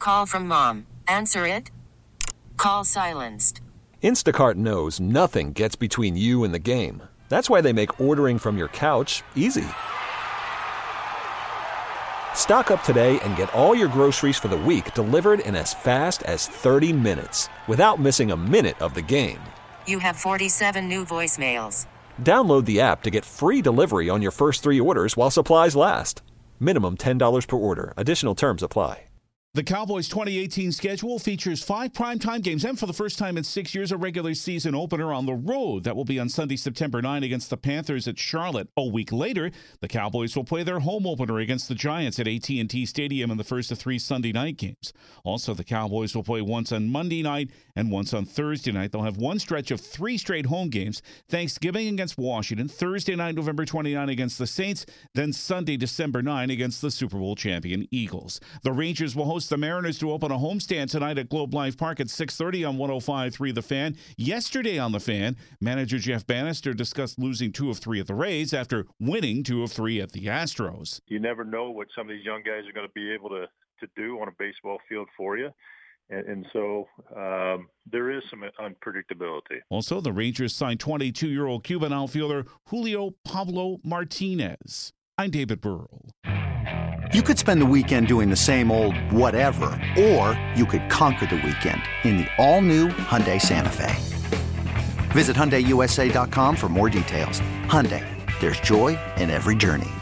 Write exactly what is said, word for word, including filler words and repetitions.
call from mom. Answer it. Call silenced. Instacart knows nothing gets between you and the game. That's why they make ordering from your couch easy. Stock up today and get all your groceries for the week delivered in as fast as thirty minutes without missing a minute of the game. You have forty-seven new voicemails. Download the app to get free delivery on your first three orders while supplies last. Minimum ten dollars per order. Additional terms apply. The Cowboys' twenty eighteen schedule features five primetime games and for the first time in six years, a regular season opener on the road. That will be on Sunday, September ninth against the Panthers at Charlotte. A week later, the Cowboys will play their home opener against the Giants at A T and T Stadium in the first of three Sunday night games. Also, the Cowboys will play once on Monday night and once on Thursday night. They'll have one stretch of three straight home games. Thanksgiving against Washington, Thursday night, November twenty-ninth against the Saints, then Sunday, December ninth against the Super Bowl champion Eagles. The Rangers will host the Mariners to open a homestand tonight at Globe Life Park at six thirty on one oh five point three The Fan. Yesterday on The Fan, manager Jeff Bannister discussed losing two of three at the Rays after winning two of three at the Astros. You never know what some of these young guys are going to be able to, to do on a baseball field for you. And, and so um, there is some unpredictability. Also, the Rangers signed twenty-two-year-old Cuban outfielder Julio Pablo Martinez. I'm David Burrell. You could spend the weekend doing the same old whatever, or you could conquer the weekend in the all-new Hyundai Santa Fe. Visit Hyundai U S A dot com for more details. Hyundai, there's joy in every journey.